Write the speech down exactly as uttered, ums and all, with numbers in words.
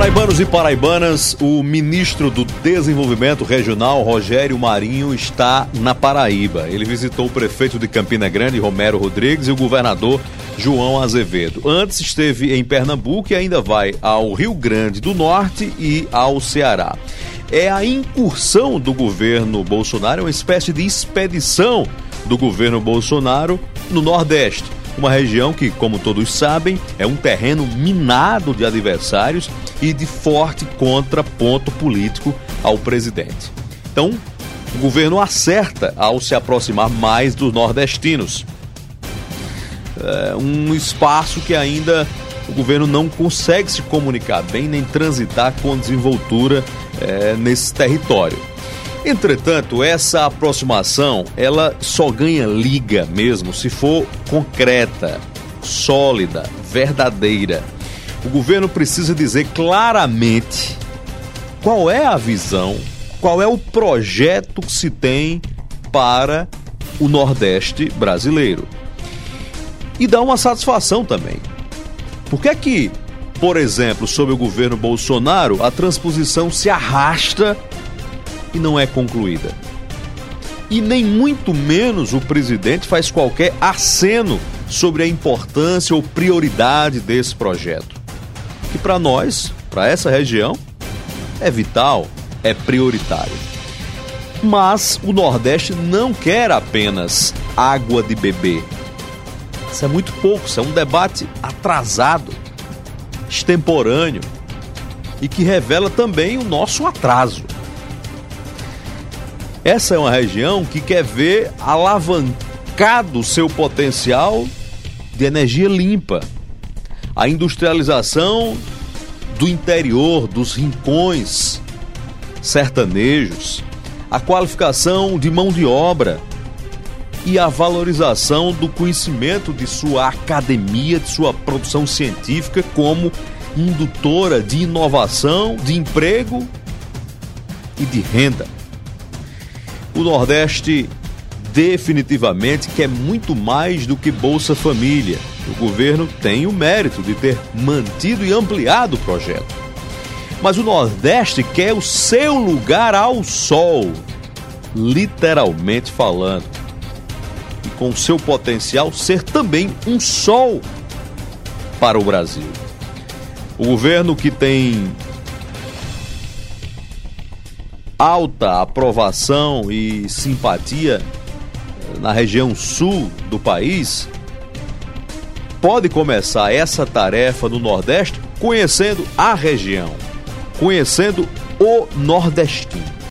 Paraibanos e paraibanas, o ministro do Desenvolvimento Regional, Rogério Marinho, está na Paraíba. Ele visitou o prefeito de Campina Grande, Romero Rodrigues, e o governador João Azevedo. Antes esteve em Pernambuco e ainda vai ao Rio Grande do Norte e ao Ceará. É a incursão do governo Bolsonaro, uma espécie de expedição do governo Bolsonaro no Nordeste. Uma região que, como todos sabem, é um terreno minado de adversários e de forte contraponto político ao presidente. Então, o governo acerta ao se aproximar mais dos nordestinos. É um espaço que ainda o governo não consegue se comunicar bem nem transitar com desenvoltura é, nesse território. Entretanto, essa aproximação, ela só ganha liga mesmo se for concreta, sólida, verdadeira. O governo precisa dizer claramente qual é a visão, qual é o projeto que se tem para o Nordeste brasileiro. E dar uma satisfação também. Por que é que, por exemplo, sob o governo Bolsonaro, a transposição se arrasta e não é concluída? E nem muito menos o presidente faz qualquer aceno sobre a importância ou prioridade desse projeto, que para nós, para essa região, é vital, é prioritário. Mas o Nordeste não quer apenas água de beber. Isso é muito pouco, isso é um debate atrasado, extemporâneo e que revela também o nosso atraso. Essa é uma região que quer ver alavancado seu potencial de energia limpa, a industrialização do interior, dos rincões sertanejos, a qualificação de mão de obra e a valorização do conhecimento de sua academia, de sua produção científica como indutora de inovação, de emprego e de renda. O Nordeste definitivamente quer muito mais do que Bolsa Família. O governo tem o mérito de ter mantido e ampliado o projeto. Mas o Nordeste quer o seu lugar ao sol, literalmente falando. E com seu potencial ser também um sol para o Brasil. O governo que tem alta aprovação e simpatia na região sul do país, pode começar essa tarefa no Nordeste conhecendo a região, conhecendo o nordestino.